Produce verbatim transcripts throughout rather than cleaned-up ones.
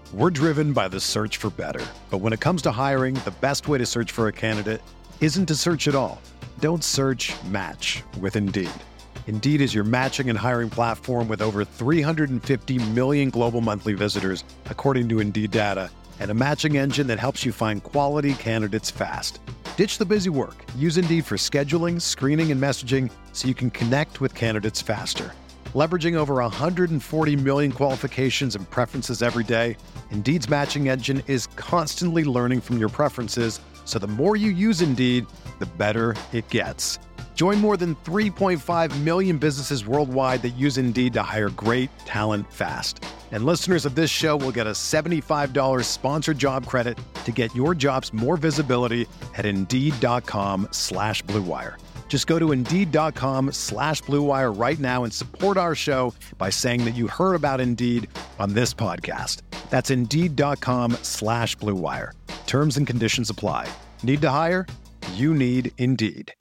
We're driven by the search for better. But when it comes to hiring, the best way to search for a candidate isn't to search at all. Don't search, match with Indeed. Indeed is your matching and hiring platform with over three hundred fifty million global monthly visitors, according to Indeed data, and a matching engine that helps you find quality candidates fast. Ditch the busy work. Use Indeed for scheduling, screening, and messaging so you can connect with candidates faster. Leveraging over one hundred forty million qualifications and preferences every day, Indeed's matching engine is constantly learning from your preferences, so the more you use Indeed, the better it gets. Join more than three point five million businesses worldwide that use Indeed to hire great talent fast. And listeners of this show will get a seventy-five dollars sponsored job credit to get your jobs more visibility at Indeed.com slash Blue Wire. Just go to Indeed.com slash Blue Wire right now and support our show by saying that you heard about Indeed on this podcast. That's Indeed.com slash Blue Wire. Terms and conditions apply. Need to hire? You need Indeed.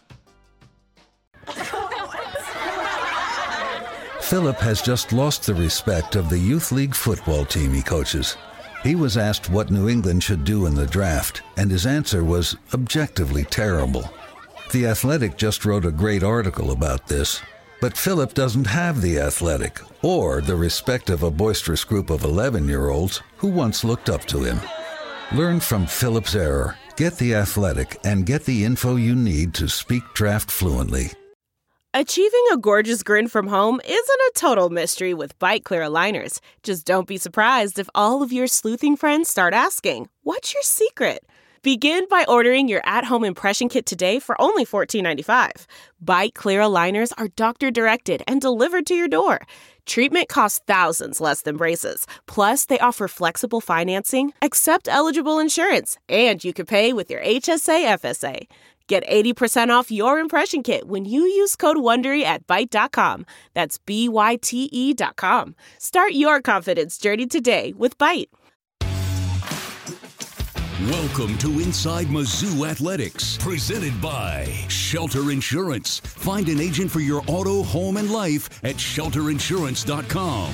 Philip has just lost the respect of the youth league football team he coaches. He was asked what New England should do in the draft, and his answer was objectively terrible. The Athletic just wrote a great article about this, but Philip doesn't have The Athletic or the respect of a boisterous group of eleven-year-olds who once looked up to him. Learn from Philip's error, get The Athletic, and get the info you need to speak draft fluently. Achieving a gorgeous grin from home isn't a total mystery with Byte Clear aligners. Just don't be surprised if all of your sleuthing friends start asking, "What's your secret?" Begin by ordering your at-home impression kit today for only fourteen ninety-five. Byte Clear aligners are doctor-directed and delivered to your door. Treatment costs thousands less than braces. Plus, they offer flexible financing, accept eligible insurance, and you can pay with your H S A F S A. Get eighty percent off your impression kit when you use code WONDERY at Byte dot com. That's B Y T E dot com. Start your confidence journey today with Byte. Welcome to Inside Mizzou Athletics, presented by Shelter Insurance. Find an agent for your auto, home, and life at shelter insurance dot com.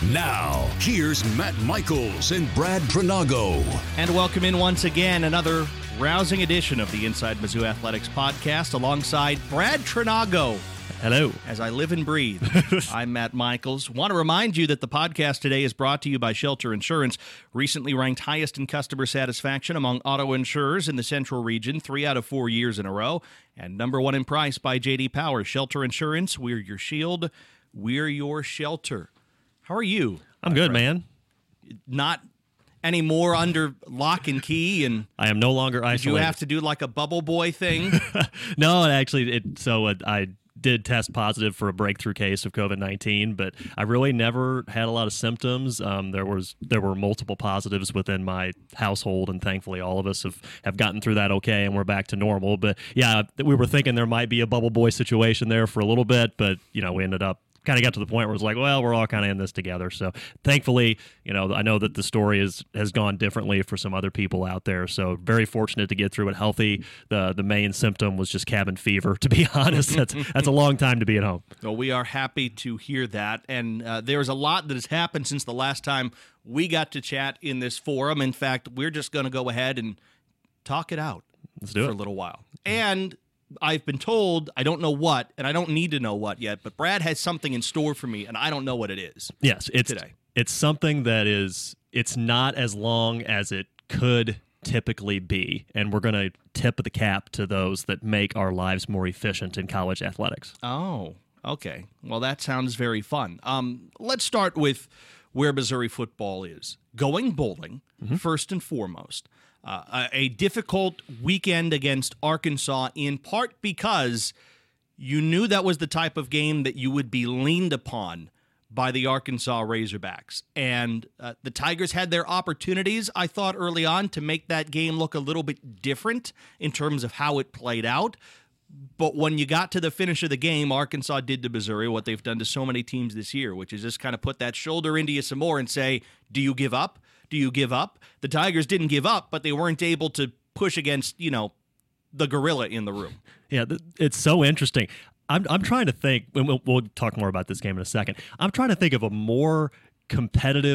Now, here's Matt Michaels and Brad Trinago. And welcome in once again, another rousing edition of the Inside Mizzou Athletics podcast alongside Brad Trinago. Hello. As I live and breathe, I'm Matt Michaels. Want to remind you that the podcast today is brought to you by Shelter Insurance, recently ranked highest in customer satisfaction among auto insurers in the Central Region, three out of four years in a row, and number one in price by J D Power. Shelter Insurance, we're your shield, we're your shelter. How are you? I'm good, friend? man. Not anymore under lock and key, and I am no longer isolated. Did you have to do like a bubble boy thing? No, actually, it, so uh, I did test positive for a breakthrough case of COVID nineteen, but I really never had a lot of symptoms. Um, there was there were multiple positives within my household, and thankfully all of us have, have gotten through that okay, and we're back to normal. But yeah, we were thinking there might be a bubble boy situation there for a little bit, but you know, we ended up kind of got to the point where it's like, well, we're all kind of in this together. So thankfully, you know, I know that the story is, has gone differently for some other people out there. So very fortunate to get through it healthy. The the main symptom was just cabin fever, to be honest. That's, that's a long time to be at home. Well, we are happy to hear that. And uh, there's a lot that has happened since the last time we got to chat in this forum. In fact, we're just going to go ahead and talk it out Let's do for it. a little while. And I've been told, I don't know what, and I don't need to know what yet, but Brad has something in store for me, and I don't know what it is. Yes, it's today. It's something that is, it's not as long as it could typically be, and we're going to tip the cap to those that make our lives more efficient in college athletics. Oh, okay. Well, that sounds very fun. Um, let's start with where Missouri football is. Going bowling, mm-hmm. first and foremost. Uh, a difficult weekend against Arkansas, in part because you knew that was the type of game that you would be leaned upon by the Arkansas Razorbacks. And uh, the Tigers had their opportunities, I thought, early on to make that game look a little bit different in terms of how it played out. But when you got to the finish of the game, Arkansas did to Missouri what they've done to so many teams this year, which is just kind of put that shoulder into you some more and say, do you give up? Do you give up? The Tigers didn't give up, but they weren't able to push against, you know, the gorilla in the room. Yeah, th- it's so interesting. I'm I'm trying to think, and we'll, we'll talk more about this game in a second. I'm trying to think of a more competitive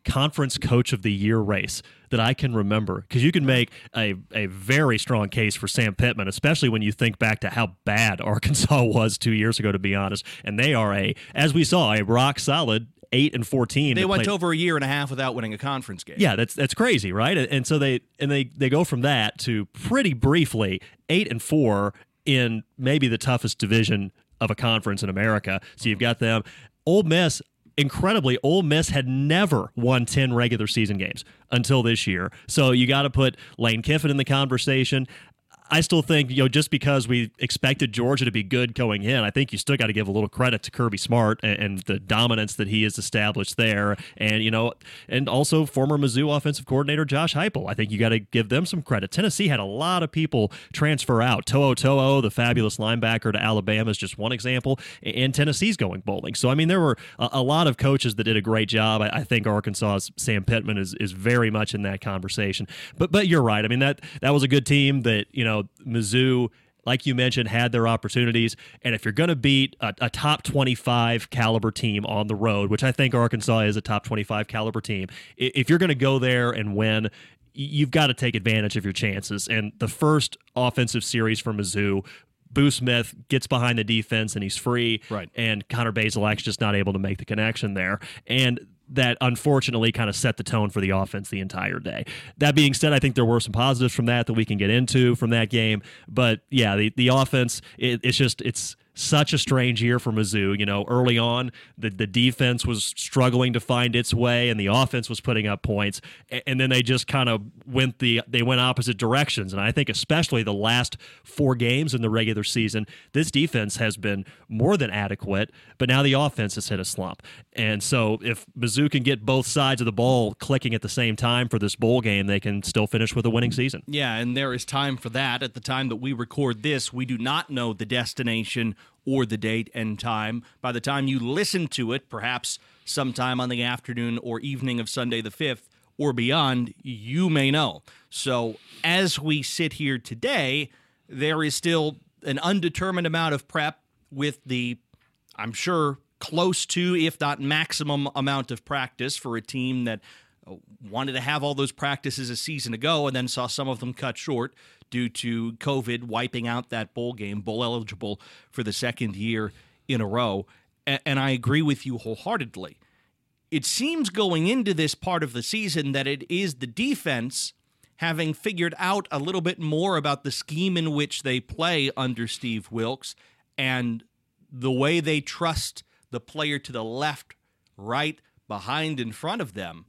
conference coach of the year race that I can remember, because you can make a, a very strong case for Sam Pittman, especially when you think back to how bad Arkansas was two years ago, to be honest. And they are a, as we saw, a rock solid eight and fourteen. They went played over a year and a half without winning a conference game. Yeah, that's that's crazy, right? And so they and they they go from that to pretty briefly eight and four in maybe the toughest division of a conference in America. So you've got them. Ole Miss, incredibly, Ole Miss had never won ten regular season games until this year. So you got to put Lane Kiffin in the conversation. I still think, you know, just because we expected Georgia to be good going in, I think you still got to give a little credit to Kirby Smart and, and the dominance that he has established there. And, you know, and also former Mizzou offensive coordinator Josh Heupel. I think you got to give them some credit. Tennessee had a lot of people transfer out. To'o To'o, the fabulous linebacker to Alabama, is just one example. And Tennessee's going bowling. So, I mean, there were a, a lot of coaches that did a great job. I, I think Arkansas's Sam Pittman is, is very much in that conversation. But but you're right. I mean, that that was a good team that, you know, Mizzou, like you mentioned, had their opportunities. And if you're going to beat a, a top twenty-five caliber team on the road, which I think Arkansas is a top twenty-five caliber team, if you're going to go there and win, you've got to take advantage of your chances. And the first offensive series for Mizzou, Boo Smith gets behind the defense and he's free. Right. And Connor Bazelak's just not able to make the connection there. And that unfortunately kind of set the tone for the offense the entire day. That being said, I think there were some positives from that that we can get into from that game. But yeah, the, the offense, it, it's just, it's such a strange year for Mizzou. You know, early on, the, the defense was struggling to find its way and the offense was putting up points. And, and then they just kind of went the, they went opposite directions. And I think especially the last four games in the regular season, this defense has been more than adequate, but now the offense has hit a slump. And so if Mizzou can get both sides of the ball clicking at the same time for this bowl game, they can still finish with a winning season. Yeah, and there is time for that. At the time that we record this, we do not know the destination or the date and time. By the time you listen to it, perhaps sometime on the afternoon or evening of Sunday the fifth or beyond, you may know. So as we sit here today, there is still an undetermined amount of prep with the, I'm sure, close to, if not maximum amount of practice for a team that wanted to have all those practices a season ago and then saw some of them cut short due to COVID wiping out that bowl game, bowl eligible for the second year in a row. And I agree with you wholeheartedly. It seems going into this part of the season that it is the defense having figured out a little bit more about the scheme in which they play under Steve Wilks and the way they trust the player to the left, right, behind, in front of them.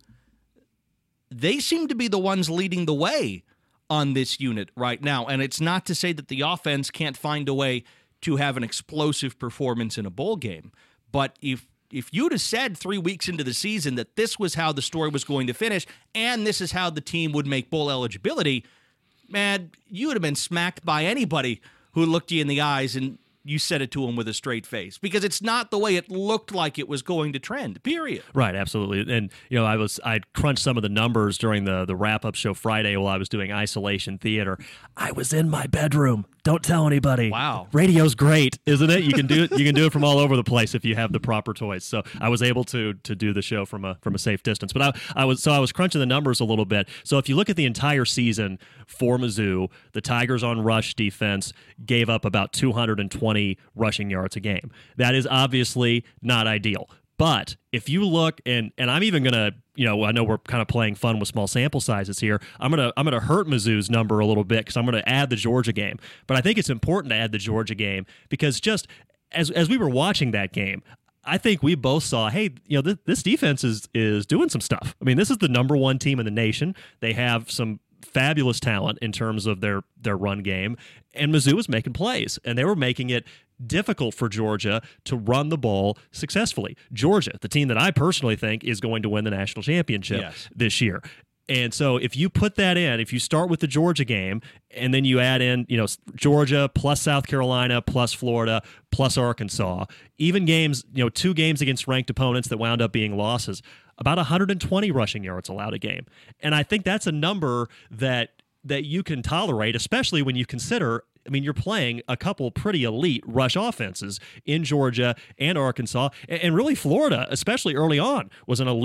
They seem to be the ones leading the way on this unit right now. And it's not to say that the offense can't find a way to have an explosive performance in a bowl game. But if if you'd have said three weeks into the season that this was how the story was going to finish and this is how the team would make bowl eligibility, man, you would have been smacked by anybody who looked you in the eyes and you said it to him with a straight face, because it's not the way it looked like it was going to trend, period. Right, absolutely. And, you know, I was, I crunched some of the numbers during the, the wrap-up show Friday while I was doing isolation theater. I was in my bedroom. Don't tell anybody. Wow. Radio's great, isn't it? You can do it. You can do it from all over the place if you have the proper toys. So I was able to to do the show from a from a safe distance. But I, I was so I was crunching the numbers a little bit. So if you look at the entire season for Mizzou, the Tigers on rush defense gave up about two hundred twenty rushing yards a game. That is obviously not ideal. But if you look, and and I'm even gonna, you know, I know we're kind of playing fun with small sample sizes here. I'm gonna I'm gonna hurt Mizzou's number a little bit because I'm gonna add the Georgia game. But I think it's important to add the Georgia game because just as as we were watching that game, I think we both saw, hey, you know, th- this defense is is doing some stuff. I mean, this is the number one team in the nation. They have some fabulous talent in terms of their their run game, and Mizzou was making plays, and they were making it difficult for Georgia to run the ball successfully. Georgia, the team that I personally think is going to win the national championship yes. this year. And so if you put that in, if you start with the Georgia game and then you add in, you know, Georgia plus South Carolina plus Florida plus Arkansas, even games, you know, two games against ranked opponents that wound up being losses, about one hundred twenty rushing yards allowed a game. And I think that's a number that that you can tolerate, especially when you consider, I mean, you're playing a couple pretty elite rush offenses in Georgia and Arkansas, and really Florida, especially early on, was an elite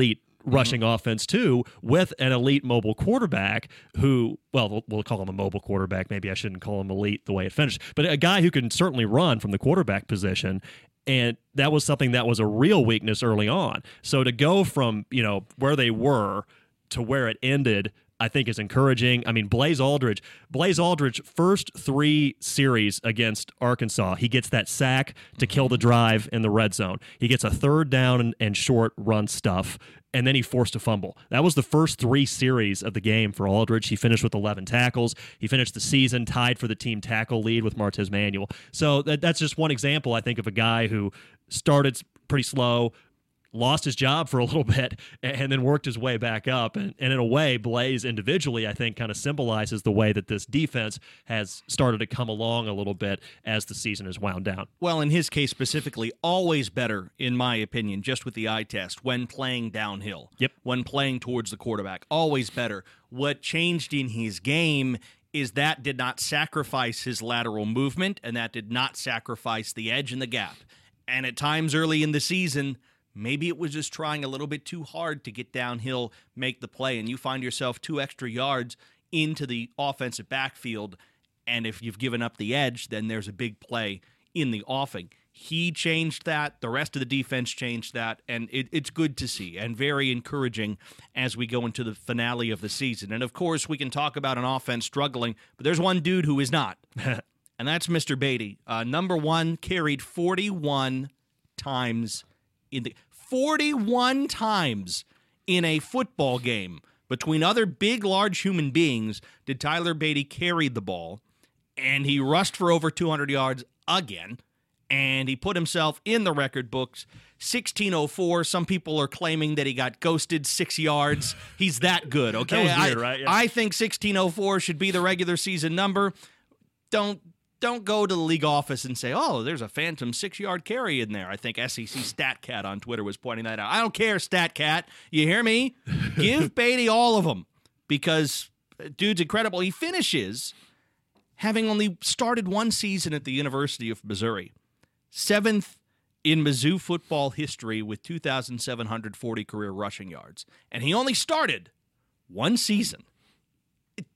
rushing Mm-hmm. offense too, with an elite mobile quarterback who, well, we'll, we'll call him a mobile quarterback. Maybe I shouldn't call him elite the way it finished, but a guy who can certainly run from the quarterback position. And that was something that was a real weakness early on. So to go from, you know, where they were to where it ended, I think is encouraging. I mean, Blaze Aldridge, Blaze Aldridge, first three series against Arkansas, he gets that sack to kill the drive in the red zone. He gets a third down and, and short run stuff, and then he forced a fumble. That was the first three series of the game for Aldridge. He finished with eleven tackles. He finished the season tied for the team tackle lead with Martez Manuel. So that, that's just one example, I think, of a guy who started pretty slow, lost his job for a little bit, and then worked his way back up. And, and in a way, Blaze individually, I think, kind of symbolizes the way that this defense has started to come along a little bit as the season has wound down. Well, in his case specifically, always better, in my opinion, just with the eye test, when playing downhill. Yep. When playing towards the quarterback. Always better. What changed in his game is that did not sacrifice his lateral movement, and that did not sacrifice the edge and the gap. And at times early in the season, maybe it was just trying a little bit too hard to get downhill, make the play, and you find yourself two extra yards into the offensive backfield, and if you've given up the edge, then there's a big play in the offing. He changed that. The rest of the defense changed that, and it, it's good to see and very encouraging as we go into the finale of the season. And, of course, we can talk about an offense struggling, but there's one dude who is not, and that's Mister Beatty. Uh, number one, carried forty-one times in the forty-one times in a football game between other big, large human beings did Tyler Beatty carry the ball, and he rushed for over two hundred yards again, and he put himself in the record books. sixteen oh four. Some people are claiming that he got ghosted six yards. He's that good, okay? That was weird, I, right? Yeah. I think sixteen oh four should be the regular season number. Don't Don't go to the league office and say, oh, there's a phantom six-yard carry in there. I think S E C StatCat on Twitter was pointing that out. I don't care, StatCat. You hear me? Give Beatty all of them because dude's incredible. He finishes having only started one season at the University of Missouri, seventh in Mizzou football history with two thousand seven hundred forty career rushing yards. And he only started one season. It,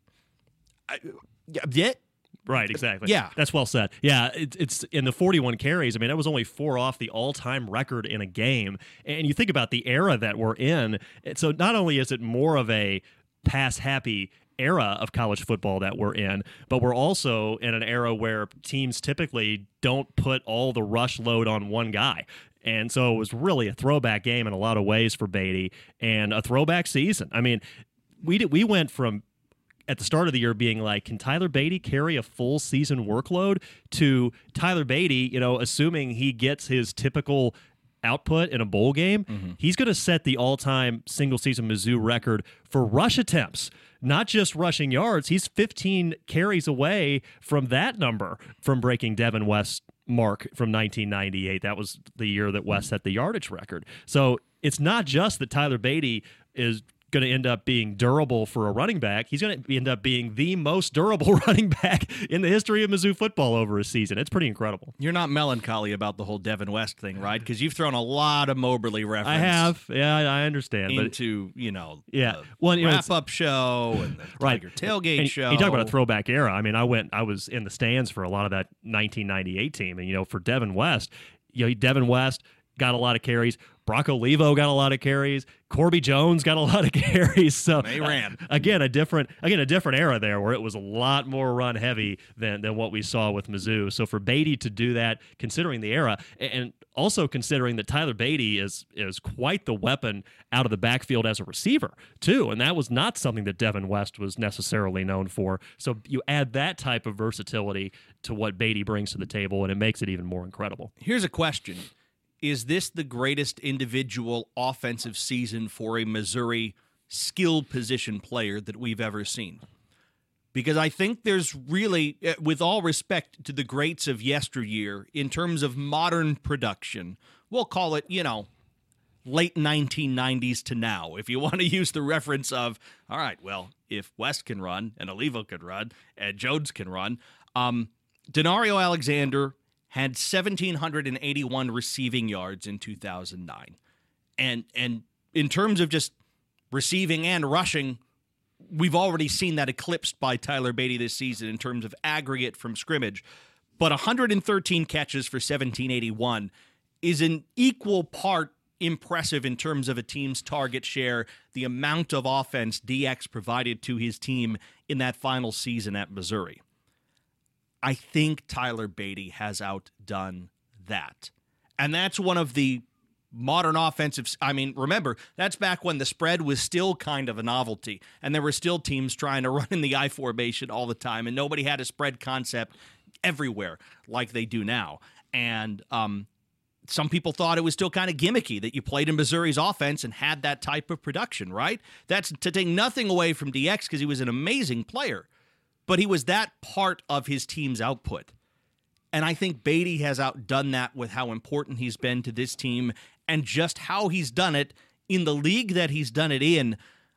I, yeah. Right, exactly. Yeah. That's well said. Yeah, it, it's in the forty-one carries. I mean, that was only four off the all-time record in a game. And you think about the era that we're in. So not only is it more of a pass-happy era of college football that we're in, but we're also in an era where teams typically don't put all the rush load on one guy. And so it was really a throwback game in a lot of ways for Beatty and a throwback season. I mean, we did, we went from at the start of the year being like, can Tyler Beatty carry a full season workload, to Tyler Beatty, you know, assuming he gets his typical output in a bowl game, mm-hmm. he's going to set the all-time single-season Mizzou record for rush attempts, not just rushing yards. He's fifteen carries away from that number from breaking Devin West's mark from nineteen ninety-eight. That was the year that West set the yardage record. So it's not just that Tyler Beatty is going to end up being durable for a running back. He's going to end up being the most durable running back in the history of Mizzou football over a season. It's pretty incredible. You're not melancholy about the whole Devin West thing, right? Because you've thrown a lot of Moberly reference. I have. Yeah, I understand. Into, you know, yeah. the well, you know, wrap-up show and the right. Tiger Tailgate and show. You talk about a throwback era. I mean, I went, I was in the stands for a lot of that nineteen ninety-eight team. And, you know, for Devin West, you know, Devin West got a lot of carries. Brock Olivo got a lot of carries. Corby Jones got a lot of carries. So they ran. Uh, again, a different again a different era there where it was a lot more run heavy than than what we saw with Mizzou. So for Beatty to do that, considering the era, and also considering that Tyler Beatty is is quite the weapon out of the backfield as a receiver too, and that was not something that Devin West was necessarily known for. So you add that type of versatility to what Beatty brings to the table, and it makes it even more incredible. Here's a question. Is this the greatest individual offensive season for a Missouri skill position player that we've ever seen? Because I think there's really, with all respect to the greats of yesteryear, in terms of modern production, we'll call it, you know, late nineteen nineties to now, if you want to use the reference of, all right, well, if West can run, and Olivo can run, and Jones can run, um, Denario Alexander had one thousand seven hundred eighty-one receiving yards in two thousand nine. And and in terms of just receiving and rushing, we've already seen that eclipsed by Tyler Beatty this season in terms of aggregate from scrimmage. But one hundred thirteen catches for seventeen eighty-one is an equal part impressive in terms of a team's target share, the amount of offense D X provided to his team in that final season at Missouri. I think Tyler Beatty has outdone that. And that's one of the modern offensive, I mean, remember, that's back when the spread was still kind of a novelty, and there were still teams trying to run in the I formation all the time, and nobody had a spread concept everywhere like they do now. And um, some people thought it was still kind of gimmicky that you played in Missouri's offense and had that type of production, right? That's to take nothing away from D X because he was an amazing player, but he was that part of his team's output. And I think Beatty has outdone that with how important he's been to this team and just how he's done it in the league that he's done it in.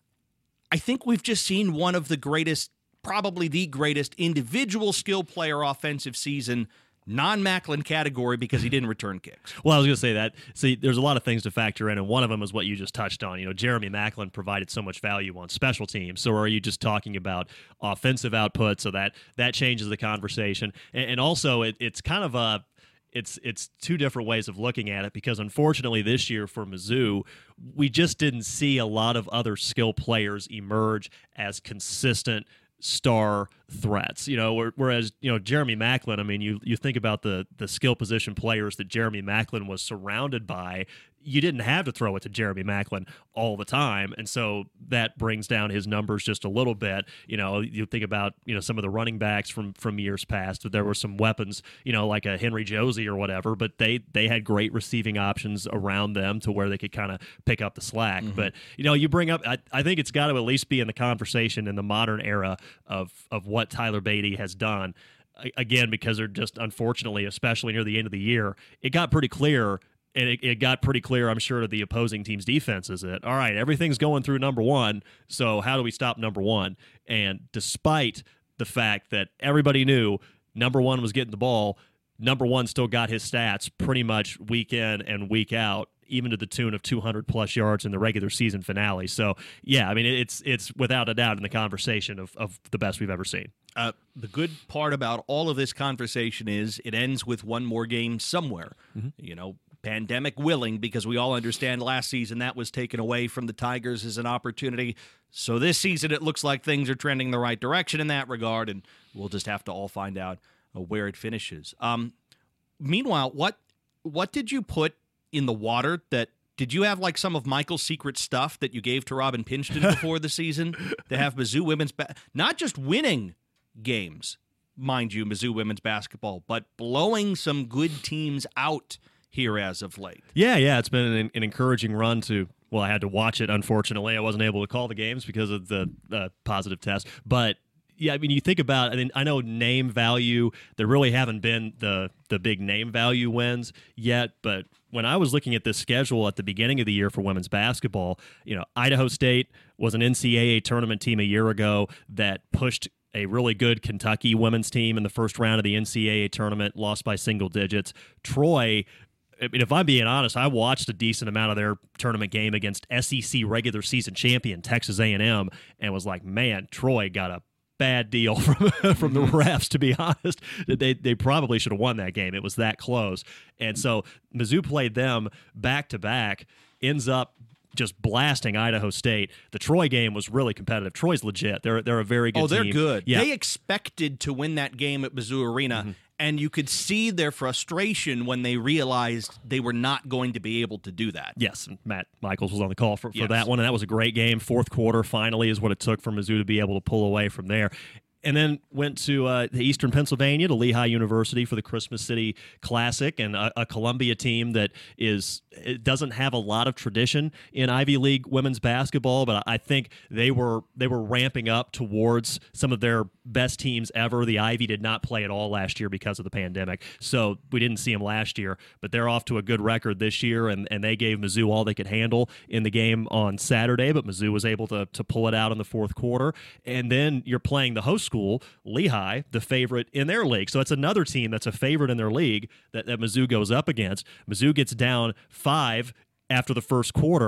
I think we've just seen one of the greatest, probably the greatest individual skill player offensive season, non-Macklin category, because he didn't return kicks. Well, I was going to say that. See, there's a lot of things to factor in, and one of them is what you just touched on. You know, Jeremy Macklin provided so much value on special teams. So are you just talking about offensive output? So that that changes the conversation. And, and also, it, it's kind of a it's it's two different ways of looking at it, because unfortunately this year for Mizzou, we just didn't see a lot of other skill players emerge as consistent star threats, you know, whereas, you know, Jeremy Macklin, I mean, you you think about the the skill position players that Jeremy Macklin was surrounded by, you didn't have to throw it to Jeremy Macklin all the time, and so that brings down his numbers just a little bit. You know, you think about, you know, some of the running backs from from years past, that there were some weapons, you know, like a Henry Josie or whatever, but they they had great receiving options around them to where they could kind of pick up the slack. Mm-hmm. But, you know, you bring up, I, I think it's got to at least be in the conversation in the modern era of of what Tyler Beatty has done. Again, because they're just, unfortunately, especially near the end of the year, it got pretty clear. And it, it got pretty clear, I'm sure, to the opposing team's defenses that, all right, everything's going through number one, so how do we stop number one? And despite the fact that everybody knew number one was getting the ball, number one still got his stats pretty much week in and week out, even to the tune of two hundred plus yards in the regular season finale. So, yeah, I mean, it's it's without a doubt in the conversation of, of the best we've ever seen. Uh, the good part about all of this conversation is it ends with one more game somewhere. Mm-hmm. You know, pandemic willing, because we all understand last season that was taken away from the Tigers as an opportunity. So this season it looks like things are trending in the right direction in that regard, and we'll just have to all find out uh, where it finishes. Um, meanwhile, what what did you put in the water that did you have like some of Michael's secret stuff that you gave to Robin Pinchton before the season to have Mizzou women's ba- not just winning games, mind you, Mizzou women's basketball, but blowing some good teams out here as of late? Yeah, yeah, it's been an, an encouraging run to, well, I had to watch it, unfortunately. I wasn't able to call the games because of the uh, positive test, but yeah, I mean, you think about, I mean, I know name value, there really haven't been the the big name value wins yet, but when I was looking at this schedule at the beginning of the year for women's basketball, you know, Idaho State was an N C double A tournament team a year ago that pushed a really good Kentucky women's team in the first round of the N C double A tournament, lost by single digits. Troy, I mean, if I'm being honest, I watched a decent amount of their tournament game against S E C regular season champion Texas A and M and was like, man, Troy got a bad deal from from the refs, to be honest. They they probably should have won that game. It was that close. And so Mizzou played them back-to-back, ends up just blasting Idaho State. The Troy game was really competitive. Troy's legit. They're they're a very good team. Oh, they're team. good. Yeah. They expected to win that game at Mizzou Arena, mm-hmm. and you could see their frustration when they realized they were not going to be able to do that. Yes, and Matt Michaels was on the call for, for yes. that one, and that was a great game. Fourth quarter, finally, is what it took for Mizzou to be able to pull away from there. And then went to uh, the Eastern Pennsylvania, to Lehigh University for the Christmas City Classic, and a, a Columbia team that is it doesn't have a lot of tradition in Ivy League women's basketball, but I think they were they were ramping up towards some of their best teams ever. The Ivy did not play at all last year because of the pandemic, so we didn't see them last year, but they're off to a good record this year, and, and they gave Mizzou all they could handle in the game on Saturday, but Mizzou was able to, to pull it out in the fourth quarter. And then you're playing the host school, Lehigh, the favorite in their league. So it's another team that's a favorite in their league that, that Mizzou goes up against. Mizzou gets down five after the first quarter,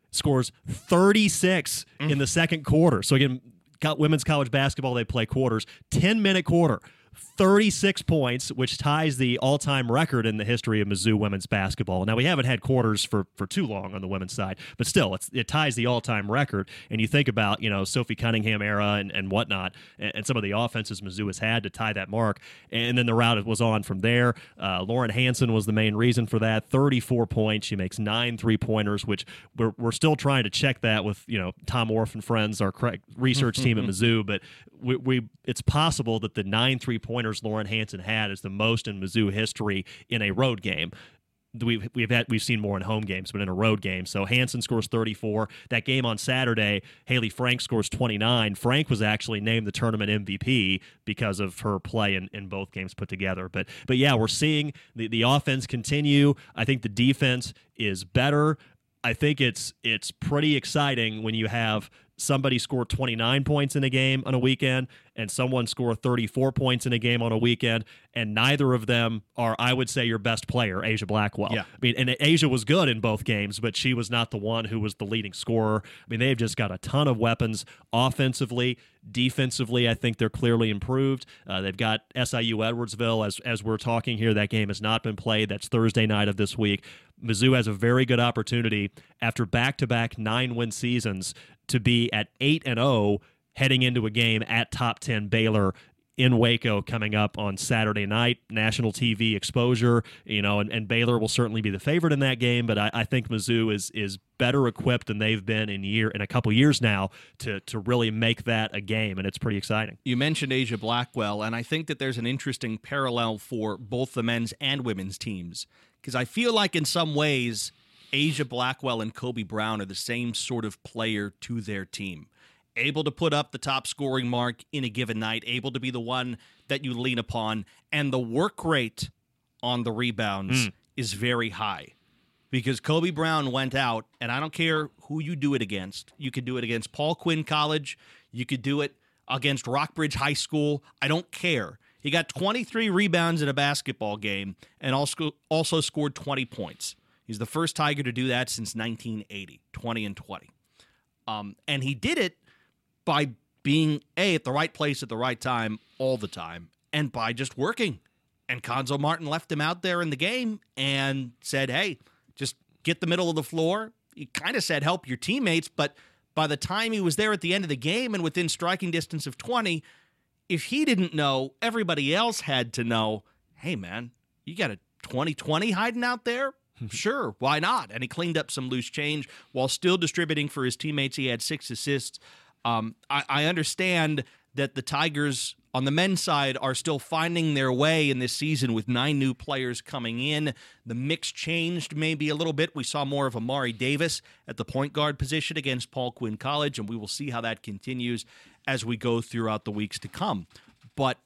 scores thirty-six mm. in the second quarter. So again, got women's college basketball, they play quarters. ten-minute quarter, thirty-six points, which ties the all-time record in the history of Mizzou women's basketball. Now, we haven't had quarters for, for too long on the women's side, but still, it's, it ties the all-time record. And you think about, you know, Sophie Cunningham era and, and whatnot, and, and some of the offenses Mizzou has had to tie that mark. And then the route was on from there. Uh, Lauren Hansen was the main reason for that. thirty-four points. She makes nine three-pointers, which we're, we're still trying to check that with, you know, Tom Orff and friends, our correct research team at Mizzou, but we, we it's possible that the nine three-pointers Lauren Hansen had is the most in Mizzou history in a road game. We've we've had we've seen more in home games, but in a road game. So Hansen scores thirty-four. That game on Saturday, Haley Frank scores twenty-nine. Frank was actually named the tournament M V P because of her play in, in both games put together. But but yeah, we're seeing the, the offense continue. I think the defense is better. I think it's it's pretty exciting when you have somebody score twenty-nine points in a game on a weekend and someone score thirty-four points in a game on a weekend, and neither of them are, I would say, your best player, Asia Blackwell. Yeah. I mean, and Asia was good in both games, but she was not the one who was the leading scorer. I mean, they've just got a ton of weapons offensively. Defensively, I think they're clearly improved. Uh, they've got S I U Edwardsville, as as we're talking here. That game has not been played. That's Thursday night of this week. Mizzou has a very good opportunity after back-to-back nine-win seasons to be at eight and oh heading into a game at top ten Baylor in Waco coming up on Saturday night. National T V exposure, you know, and, and Baylor will certainly be the favorite in that game, but I, I think Mizzou is is better equipped than they've been in year in a couple years now to to really make that a game, and it's pretty exciting. You mentioned Asia Blackwell, and I think that there's an interesting parallel for both the men's and women's teams, because I feel like in some ways Asia Blackwell and Kobe Brown are the same sort of player to their team. Able to put up the top scoring mark in a given night, able to be the one that you lean upon, and the work rate on the rebounds mm. is very high. Because Kobe Brown went out, and I don't care who you do it against. You could do it against Paul Quinn College. You could do it against Rockbridge High School. I don't care. He got twenty-three rebounds in a basketball game and also also scored twenty points. He's the first Tiger to do that since nineteen eighty, twenty and twenty. Um, and he did it by being, A, at the right place at the right time all the time, and by just working. And Conzo Martin left him out there in the game and said, hey, just get the middle of the floor. He kind of said help your teammates, but by the time he was there at the end of the game and within striking distance of twenty, if he didn't know, everybody else had to know, hey, man, you got a twenty twenty hiding out there? Sure, why not? And he cleaned up some loose change while still distributing for his teammates. He had six assists. Um, I, I understand that the Tigers on the men's side are still finding their way in this season with nine new players coming in. The mix changed maybe a little bit. We saw more of Amari Davis at the point guard position against Paul Quinn College, and we will see how that continues as we go throughout the weeks to come. But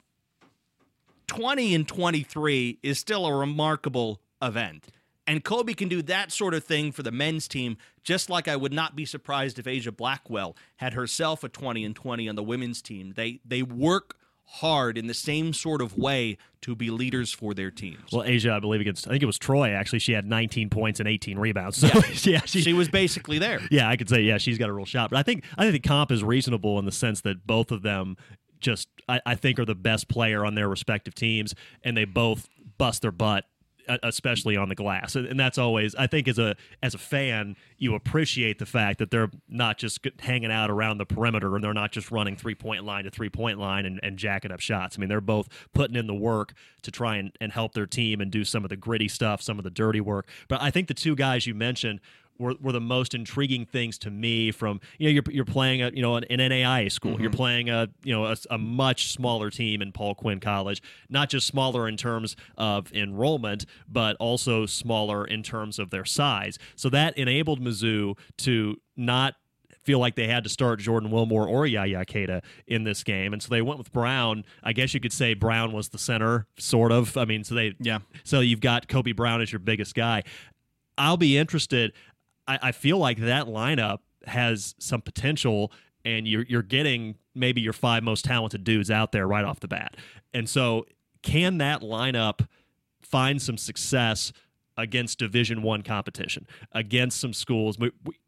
twenty and twenty-three is still a remarkable event. And Kobe can do that sort of thing for the men's team, just like I would not be surprised if Asia Blackwell had herself a twenty and twenty on the women's team. They they work hard in the same sort of way to be leaders for their teams. Well, Asia, I believe against, I think it was Troy, actually, she had nineteen points and eighteen rebounds. So, yeah, yeah she, she was basically there. Yeah, I could say, yeah, she's got a real shot. But I think I think the comp is reasonable in the sense that both of them just, I, I think, are the best player on their respective teams, and they both bust their butt, especially on the glass. And that's always, I think as a as a fan, you appreciate the fact that they're not just hanging out around the perimeter and they're not just running three-point line to three-point line and, and jacking up shots. I mean, they're both putting in the work to try and, and help their team and do some of the gritty stuff, some of the dirty work. But I think the two guys you mentioned were, were the most intriguing things to me from, you know, you're, you're playing a, you know, an, an N A I A school. Mm-hmm. You're playing a, you know, a, a much smaller team in Paul Quinn College, not just smaller in terms of enrollment, but also smaller in terms of their size. So that enabled Mizzou to not feel like they had to start Jordan Wilmore or Yaya Keita in this game. And so they went with Brown. I guess you could say Brown was the center, sort of. I mean, so they, yeah. So you've got Kobe Brown as your biggest guy. I'll be interested. I, I feel like that lineup has some potential, and you're you're getting maybe your five most talented dudes out there right off the bat. And so can that lineup find some success against Division One competition, against some schools? We, we,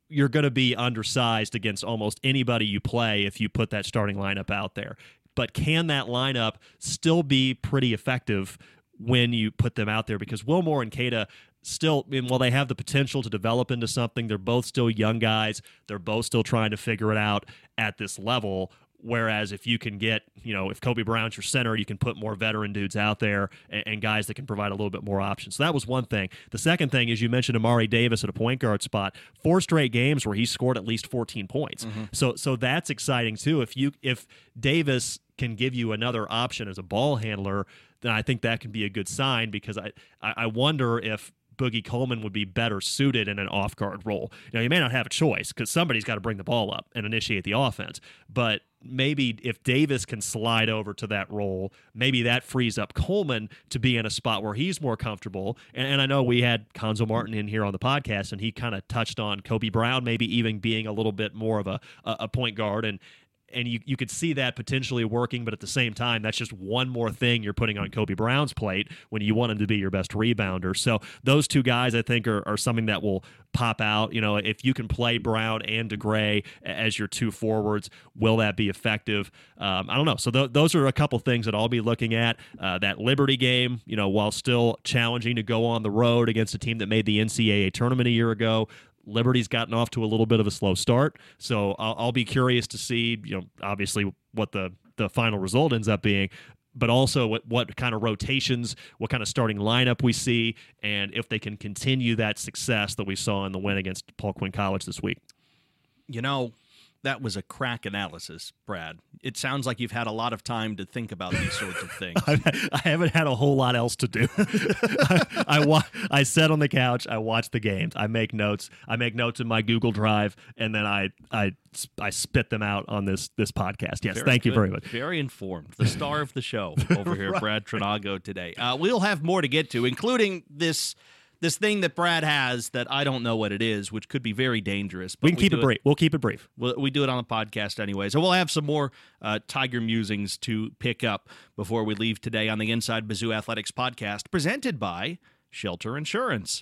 you're going to be undersized against almost anybody you play if you put that starting lineup out there. But can that lineup still be pretty effective when you put them out there? Because Wilmore and Keita still, I mean, while they have the potential to develop into something, they're both still young guys. They're both still trying to figure it out at this level. Whereas if you can get, you know, if Kobe Brown's your center, you can put more veteran dudes out there and, and guys that can provide a little bit more options. So that was one thing. The second thing is you mentioned Amari Davis at a point guard spot. Four straight games where he scored at least fourteen points. Mm-hmm. So so that's exciting too. If you if Davis can give you another option as a ball handler, then I think that can be a good sign, because I I wonder if Boogie Coleman would be better suited in an off-guard role. Now, you may not have a choice because somebody's got to bring the ball up and initiate the offense, but maybe if Davis can slide over to that role, maybe that frees up Coleman to be in a spot where he's more comfortable. And, and I know we had Konzo Martin in here on the podcast, and he kind of touched on Kobe Brown maybe even being a little bit more of a, a point guard, and And you, you could see that potentially working, but at the same time, that's just one more thing you're putting on Kobe Brown's plate when you want him to be your best rebounder. So those two guys, I think, are, are something that will pop out. You know, if you can play Brown and DeGray as your two forwards, will that be effective? Um, I don't know. So th- those are a couple things that I'll be looking at. Uh, that Liberty game, you know, while still challenging to go on the road against a team that made the N C double A tournament a year ago, Liberty's gotten off to a little bit of a slow start, so I'll, I'll be curious to see, you know, obviously what the, the final result ends up being, but also what, what kind of rotations, what kind of starting lineup we see, and if they can continue that success that we saw in the win against Paul Quinn College this week. You know, that was a crack analysis, Brad. It sounds like you've had a lot of time to think about these sorts of things. I haven't had a whole lot else to do. I, I, wa- I sit on the couch, I watch the games, I make notes, I make notes in my Google Drive, and then I I, I spit them out on this this podcast. Yes, very thank good. you very much. Very informed. The star of the show over here, right. Brad Trinago today. Uh, we'll have more to get to, including this this thing that Brad has that I don't know what it is, which could be very dangerous. But we can we keep it brief. It, we'll keep it brief. We'll, we do it on the podcast anyway. So we'll have some more uh, Tiger musings to pick up before we leave today on the Inside Mizzou Athletics podcast, presented by Shelter Insurance.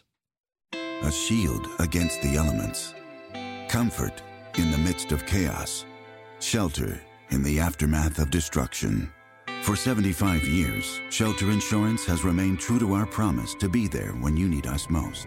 A shield against the elements. Comfort in the midst of chaos. Shelter in the aftermath of destruction. For seventy-five years, Shelter Insurance has remained true to our promise to be there when you need us most.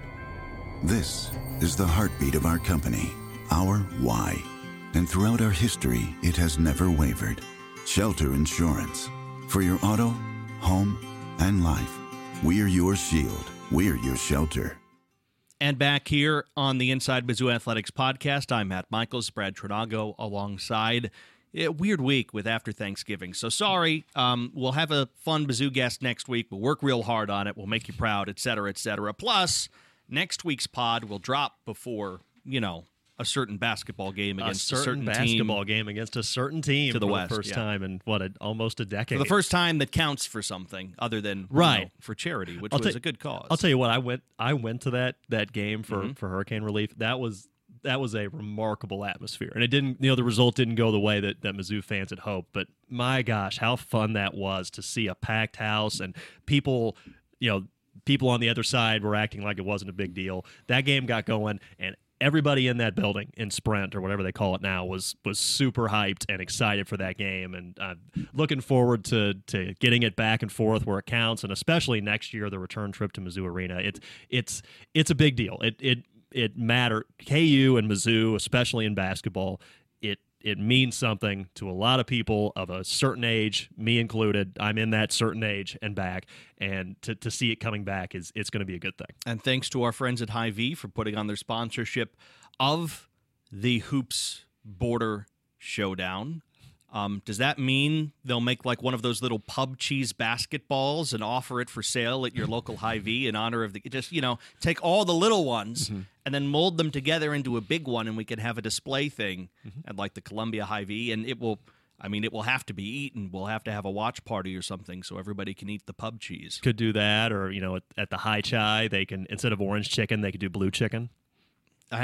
This is the heartbeat of our company, our why. And throughout our history, it has never wavered. Shelter Insurance. For your auto, home, and life. We're your shield. We're your shelter. And back here on the Inside Mizzou Athletics podcast, I'm Matt Michaels, Brad Trinago alongside. A weird week with after Thanksgiving. So sorry. Um, we'll have a fun Mizzou guest next week. We'll work real hard on it. We'll make you proud, et cetera, et cetera. Plus, next week's pod will drop before, you know, a certain basketball game against a certain, a certain basketball team game against a certain team to the for West, the first yeah. time in what a, almost a decade. For the first time that counts for something other than right you know, for charity, which I'll was t- a good cause. I'll tell you what, I went I went to that that game for, mm-hmm. for hurricane relief. That was that was a remarkable atmosphere, and it didn't you know the result didn't go the way that that Mizzou fans had hoped. But my gosh, how fun that was to see a packed house and people, you know, people on the other side were acting like it wasn't a big deal. That game got going, and everybody in that building in Sprint or whatever they call it now was was super hyped and excited for that game, and uh, looking forward to to getting it back and forth where it counts, and especially next year the return trip to Mizzou Arena. It's it's it's a big deal. It it it matters. K U and Mizzou, especially in basketball, it it means something to a lot of people of a certain age, me included. I'm in that certain age and back, and to, to see it coming back is it's going to be a good thing. And thanks to our friends at Hy-Vee for putting on their sponsorship of the Hoops Border Showdown. Um, does that mean they'll make like one of those little pub cheese basketballs and offer it for sale at your local Hy-Vee in honor of the, just, you know, take all the little ones mm-hmm. and then mold them together into a big one, and we can have a display thing mm-hmm. at like the Columbia Hy-Vee, and it will, I mean, it will have to be eaten. We'll have to have a watch party or something so everybody can eat the pub cheese. Could do that, or, you know, at, at the High Chai, they can, instead of orange chicken, they could do blue chicken. Ah,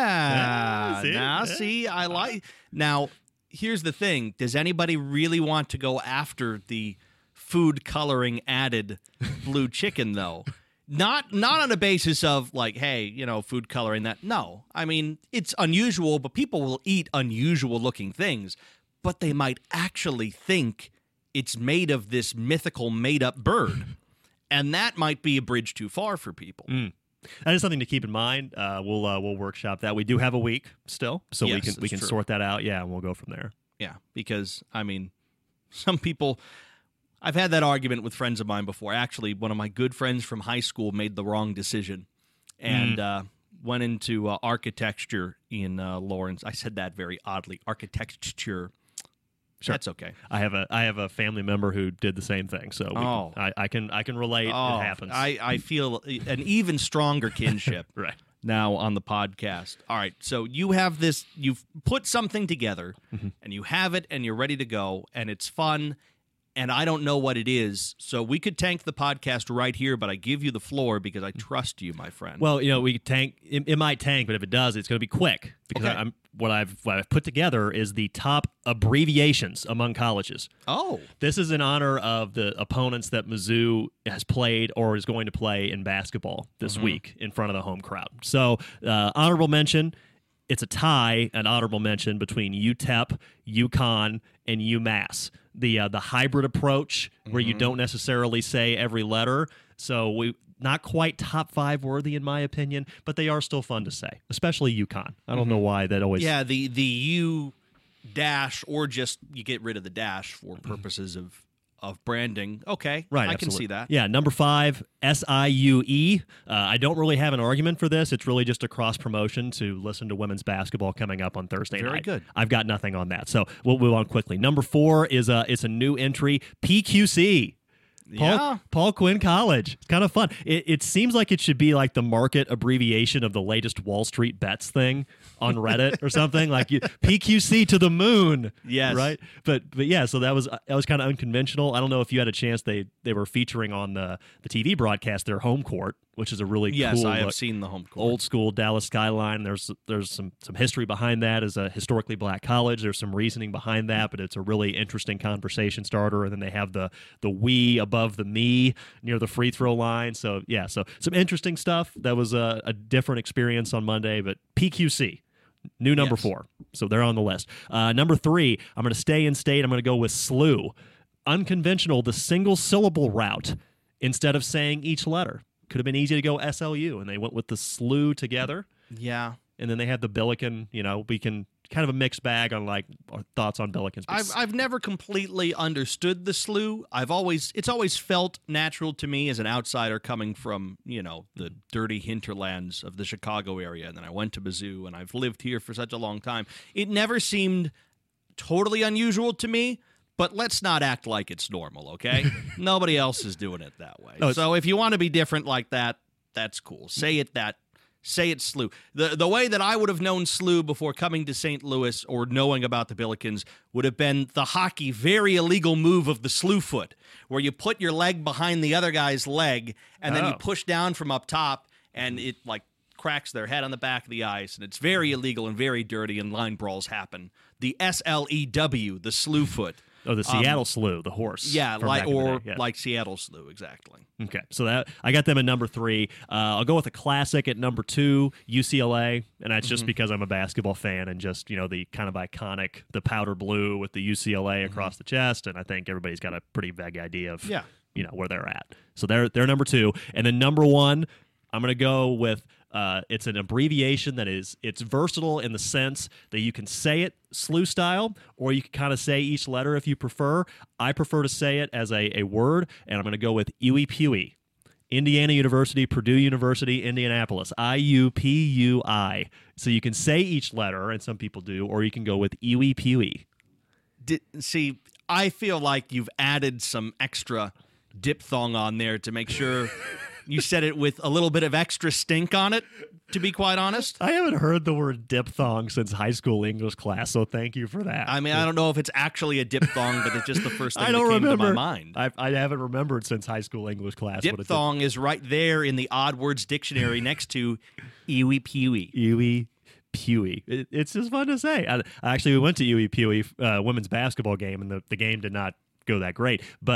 yeah, see? now Yeah. see, I like, now, here's the thing. Does anybody really want to go after the food coloring added blue chicken, though? Not not on a basis of like, hey, you know, food coloring that. No. I mean, it's unusual, but people will eat unusual looking things, but they might actually think it's made of this mythical made up bird. And that might be a bridge too far for people. Mm. That is something to keep in mind. Uh, we'll uh, we'll workshop that. We do have a week still, so Yes, we can we that's can true. sort that out. Yeah, and we'll go from there. Yeah, because, I mean, some people, I've had that argument with friends of mine before. Actually, one of my good friends from high school made the wrong decision and Mm. uh, went into uh, architecture in uh, Lawrence. I said that very oddly, architecture. Sure. That's okay. I have a I have a family member who did the same thing, so we Oh. can, I, I can I can relate. Oh, it happens. I, I feel an even stronger kinship right. now on the podcast. All right, so you have this, you've put something together, Mm-hmm. and you have it, and you're ready to go, and it's fun, and I don't know what it is, so we could tank the podcast right here, but I give you the floor because I trust you, my friend. Well, you know, we could tank. It, it might tank, but if it does, it's going to be quick because Okay. I'm what I've what I've put together is the top abbreviations among colleges. oh, This is in honor of the opponents that Mizzou has played or is going to play in basketball this Mm-hmm. week in front of the home crowd. So, uh, honorable mention. It's a tie, an honorable mention between U T E P, UConn, and UMass. The uh, the hybrid approach where Mm-hmm. you don't necessarily say every letter. So we not quite top five worthy in my opinion, but they are still fun to say, especially UConn. I don't know why that always. yeah, the, the U dash, or just you get rid of the dash for purposes of, of branding. Okay, Right, I can absolutely. see that. Yeah, number five, S I U E. Uh, I don't really have an argument for this. It's really just a cross promotion to listen to women's basketball coming up on Thursday Very night. good. I've got nothing on that, so we'll move on quickly. Number four is a it's a new entry, P Q C. Paul, Yeah. Paul Quinn College. It's kind of fun. It, it seems like it should be like the market abbreviation of the latest Wall Street bets thing on Reddit or something. Like you, P Q C to the moon. Yes. Right. But but yeah. So that was that was kind of unconventional. I don't know if you had a chance. They they were featuring on the the T V broadcast their home court, which is a really Yes, cool I have look. seen the home court. Old school Dallas skyline. There's there's some some history behind that as a historically black college. There's some reasoning behind that, but it's a really interesting conversation starter. And then they have the the we above the me near the free throw line. So yeah, so some interesting stuff. That was a, a different experience on Monday, but P Q C. New number Yes. four. So they're on the list. Uh, number three, I'm going to stay in state. I'm going to go with S L U. Unconventional, the single syllable route instead of saying each letter. Could have been easy to go S L U, and they went with the S L U together. Yeah. And then they had the Billiken, you know, we can kind of a mixed bag on like our thoughts on Billikens. But I've I've never completely understood the S L U. I've always it's always felt natural to me as an outsider coming from, you know, the dirty hinterlands of the Chicago area, and then I went to Mizzou, and I've lived here for such a long time. It never seemed totally unusual to me. But let's not act like it's normal, okay? Nobody else is doing it that way. No, it's- so if you want to be different like that, that's cool. Say it that say it S L U. The the way that I would have known S L U before coming to Saint Louis or knowing about the Billikens would have been the hockey very illegal move of the S L U foot, where you put your leg behind the other guy's leg and then you Oh. push down from up top and it like cracks their head on the back of the ice, and it's very illegal and very dirty, and line brawls happen. The S L E W, the S L U foot. oh, the Seattle S L U, the horse. Yeah, from like back in the or day. Yeah. like Seattle S L U, exactly. Okay, so that I got them at number three. Uh, I'll go with a classic at number two, U C L A, and that's Mm-hmm. just because I'm a basketball fan and just you know the kind of iconic, the powder blue with the U C L A across the chest, and I think everybody's got a pretty vague idea of Mm-hmm. Yeah. you know where they're at. So they're they're number two, and then number one, I'm gonna go with. Uh, it's an abbreviation that is it's versatile in the sense that you can say it S L U style, or you can kind of say each letter if you prefer. I prefer to say it as a, a word, and I'm going to go with U E P U I. Indiana University, Purdue University, Indianapolis. I U P U I. So you can say each letter, and some people do, or you can go with U E P U I. Did, see, I feel like you've added some extra diphthong on there to make sure you said it with a little bit of extra stink on it, to be quite honest. I haven't heard the word diphthong since high school English class, so thank you for that. I mean, I don't know if it's actually a diphthong, but it's just the first thing I don't that came remember. to my mind. I, I haven't remembered since high school English class. what a dip- Diphthong is right there in the odd words dictionary next to U E P U I. U E P U I. It, it's just fun to say. I, actually, we went to U E P U I uh, women's basketball game, and the, the game did not go that great. But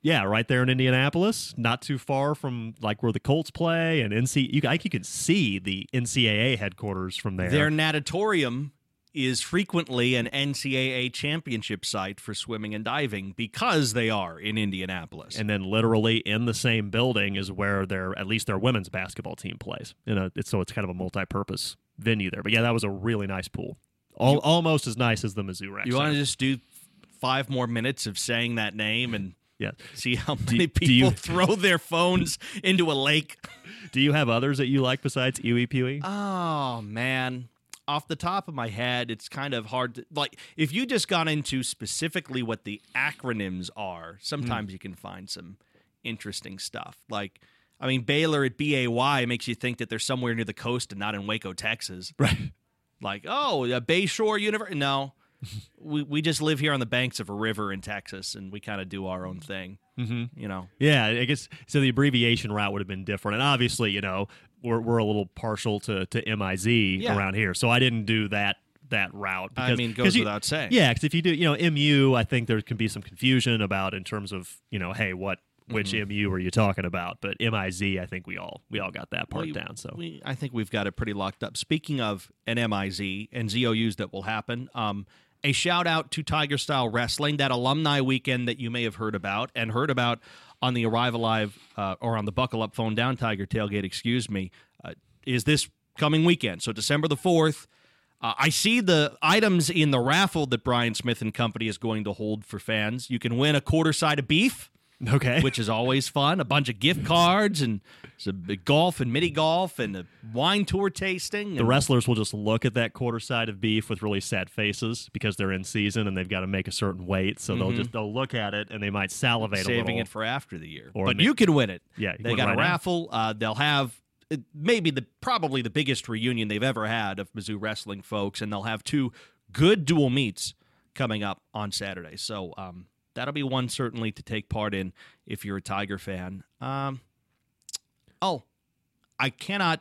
Yeah, right there in Indianapolis, not too far from like where the Colts play and N C. You, I think you can see the N C double A headquarters from there. Their natatorium is frequently an N C double A championship site for swimming and diving because they are in Indianapolis. And then literally in the same building is where their at least their women's basketball team plays. You know, it's, so it's kind of a multi-purpose venue there. But yeah, that was a really nice pool. All, you, almost as nice as the Mizzou Rec. You want to just do five more minutes of saying that name and yeah. see how many do, people do you, throw their phones into a lake? Do you have others that you like besides Huey Pewee? Oh, man. Off the top of my head, it's kind of hard to, like, if you just got into specifically what the acronyms are, sometimes mm. you can find some interesting stuff. Like, I mean, Baylor at B A Y makes you think that they're somewhere near the coast and not in Waco, Texas. Right. Like, oh, a Bayshore University. No, we we just live here on the banks of a river in Texas, and we kind of do our own thing. Mm-hmm. You know? Yeah, I guess, so the abbreviation route would have been different. And obviously, you know, we're we're a little partial to, to M I Z yeah. around here, so I didn't do that that route. Because, I mean, goes you, without saying. Yeah, because if you do, you know, M U, I think there can be some confusion about in terms of, you know, hey, what which mm-hmm. M U are you talking about? But M I Z, I think we all we all got that part we, down. So we, I think we've got it pretty locked up. Speaking of an M I Z and Z O Us that will happen, um, a shout out to Tiger Style Wrestling, that alumni weekend that you may have heard about and heard about on the Arrive Alive uh, or on the Buckle Up Phone Down Tiger tailgate, excuse me, uh, is this coming weekend. So December the fourth. Uh, I see the items in the raffle that Brian Smith and Company is going to hold for fans. You can win a quarter side of beef. Okay. Which is always fun. A bunch of gift cards and some golf and mini golf and a wine tour tasting. The wrestlers will just look at that quarter side of beef with really sad faces because they're in season and they've got to make a certain weight. So mm-hmm. they'll just they'll look at it and they might salivate Saving a little. Saving it for after the year. Or but make, you can win it. Yeah, they got right a raffle. Uh, they'll have maybe the probably the biggest reunion they've ever had of Mizzou wrestling folks, and they'll have two good dual meets coming up on Saturday. So. Um, That'll be one certainly to take part in if you're a Tiger fan. Um, oh, I cannot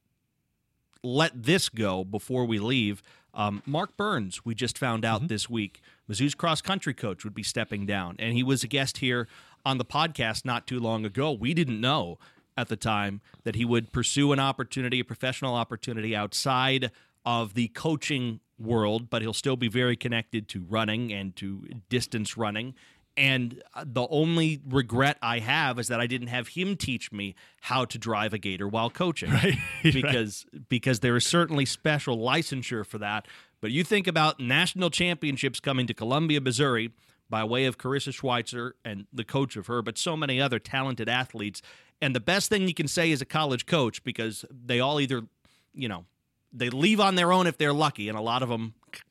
let this go before we leave. Um, Mark Burns, we just found out mm-hmm. this week, Mizzou's cross-country coach would be stepping down, and he was a guest here on the podcast not too long ago. We didn't know at the time that he would pursue an opportunity, a professional opportunity outside of the coaching world, but he'll still be very connected to running and to distance running. And the only regret I have is that I didn't have him teach me how to drive a Gator while coaching, right? because right. because there is certainly special licensure for that. But you think about national championships coming to Columbia, Missouri, by way of Carissa Schweitzer and the coach of her, but so many other talented athletes. And the best thing you can say as a college coach, because they all either, you know, they leave on their own if they're lucky, and a lot of them,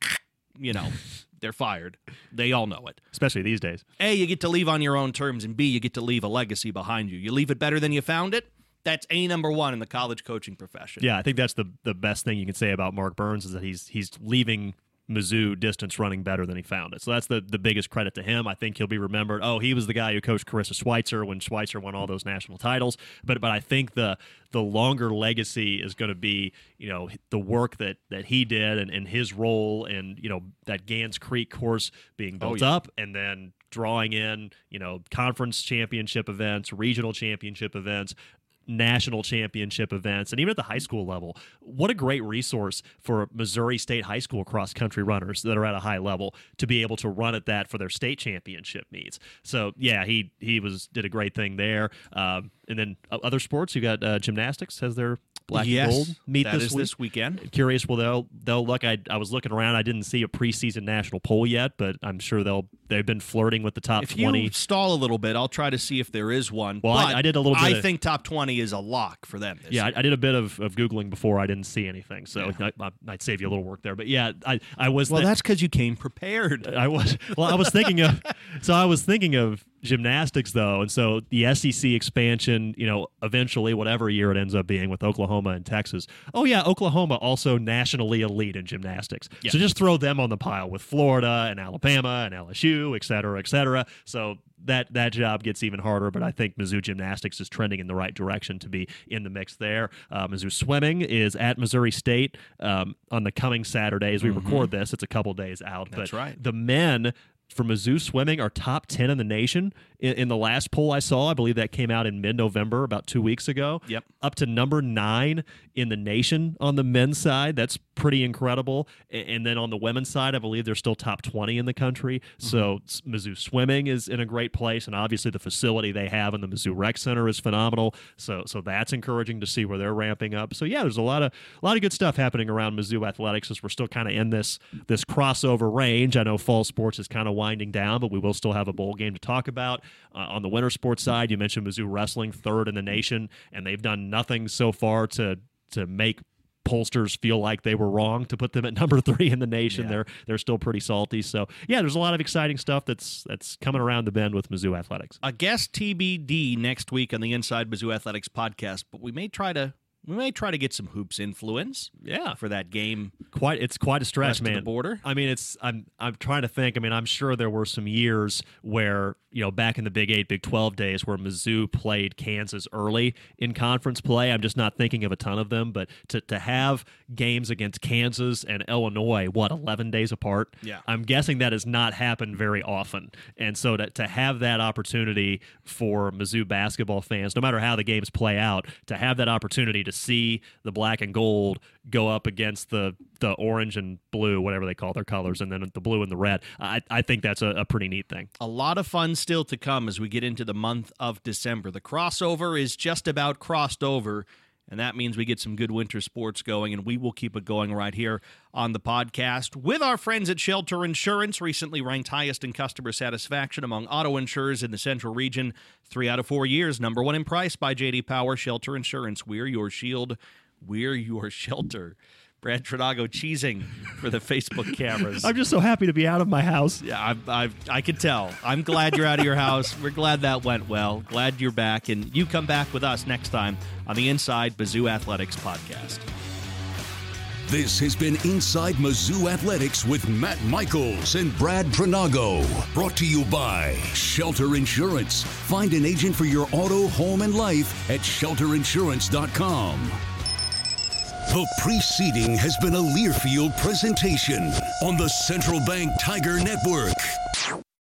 you know, they're fired. They all know it. Especially these days. A, you get to leave on your own terms, and B, you get to leave a legacy behind you. You leave it better than you found it. That's A number one in the college coaching profession. Yeah, I think that's the the best thing you can say about Mark Burns is that he's he's leaving Mizzou distance running better than he found it. So that's the, the biggest credit to him. I think he'll be remembered. Oh, he was the guy who coached Carissa Schweitzer when Schweitzer won all those national titles. But but I think the the longer legacy is going to be, you know, the work that that he did and, and his role and, you know, that Gans Creek course being built oh, yeah. up and then drawing in, you know, conference championship events, regional championship events, national championship events, and even at the high school level. What a great resource for Missouri State high school cross-country runners that are at a high level to be able to run at that for their state championship meets. So, yeah, he he was did a great thing there. Um, and then other sports, you got uh, gymnastics has their black yes, and gold meet that this is week. this weekend. Curious, well, they'll they'll look. I I was looking around. I didn't see a preseason national poll yet, but I'm sure they'll they've been flirting with the top if twenty. You stall a little bit, I'll try to see if there is one. Well, I, I did a little bit. I of, think top twenty is a lock for them. This yeah, year. I, I did a bit of, of googling before. I didn't see anything, so yeah. I, I might save you a little work there. But yeah, I I was. Well, th- that's because you came prepared. I was. Well, I was thinking of. So I was thinking of gymnastics though, and so the S E C expansion. You know, eventually, whatever year it ends up being with Oklahoma and Texas. Oh yeah, Oklahoma also nationally elite in gymnastics. Yeah. So just throw them on the pile with Florida and Alabama and L S U, et cetera, et cetera. So that that job gets even harder, but I think Mizzou gymnastics is trending in the right direction to be in the mix there. Uh, Mizzou swimming is at Missouri State um, on the coming Saturday as we mm-hmm. record this. It's a couple days out. That's but right. The men for Mizzou swimming are top ten in the nation in, in the last poll I saw. I believe that came out in mid-November, about two weeks ago. Yep. Up to number nine in the nation on the men's side. That's pretty incredible. And, and then on the women's side, I believe they're still top twenty in the country. Mm-hmm. So Mizzou swimming is in a great place, and obviously the facility they have in the Mizzou Rec Center is phenomenal. So so that's encouraging to see where they're ramping up. So yeah, there's a lot of a lot of good stuff happening around Mizzou athletics as we're still kind of in this this crossover range. I know fall sports is kind of winding down, but we will still have a bowl game to talk about. Uh, on the winter sports side, you mentioned Mizzou wrestling, third in the nation, and they've done nothing so far to to make pollsters feel like they were wrong to put them at number three in the nation. Yeah. They're they're still pretty salty. So yeah, there's a lot of exciting stuff that's that's coming around the bend with Mizzou athletics. A guest T B D next week on the Inside Mizzou Athletics podcast, but we may try to we may try to get some hoops influence. Yeah, for that game. Quite it's quite a stretch, man. The border. I mean, it's I'm I'm trying to think. I mean, I'm sure there were some years where, you know, back in the Big Eight, Big twelve days where Mizzou played Kansas early in conference play. I'm just not thinking of a ton of them, but to, to have games against Kansas and Illinois, what, eleven days apart? Yeah. I'm guessing that has not happened very often. And so to, to have that opportunity for Mizzou basketball fans, no matter how the games play out, to have that opportunity to see the black and gold go up against the the orange and blue, whatever they call their colors, and then the blue and the red, I, I think that's a, a pretty neat thing. A lot of fun still to come as we get into the month of December. The crossover is just about crossed over, and that means we get some good winter sports going, and we will keep it going right here on the podcast with our friends at Shelter Insurance, recently ranked highest in customer satisfaction among auto insurers in the Central Region. Three out of four years, number one in price by J D Power. Shelter Insurance, we're your shield, we're your shelter. Brad Trinago cheesing for the Facebook cameras. I'm just so happy to be out of my house. Yeah, I've, I've, I can tell. I'm glad you're out of your house. We're glad that went well. Glad you're back. And you come back with us next time on the Inside Mizzou Athletics podcast. This has been Inside Mizzou Athletics with Matt Michaels and Brad Trinago. Brought to you by Shelter Insurance. Find an agent for your auto, home, and life at shelter insurance dot com. The preceding has been a Learfield presentation on the Central Bank Tiger Network.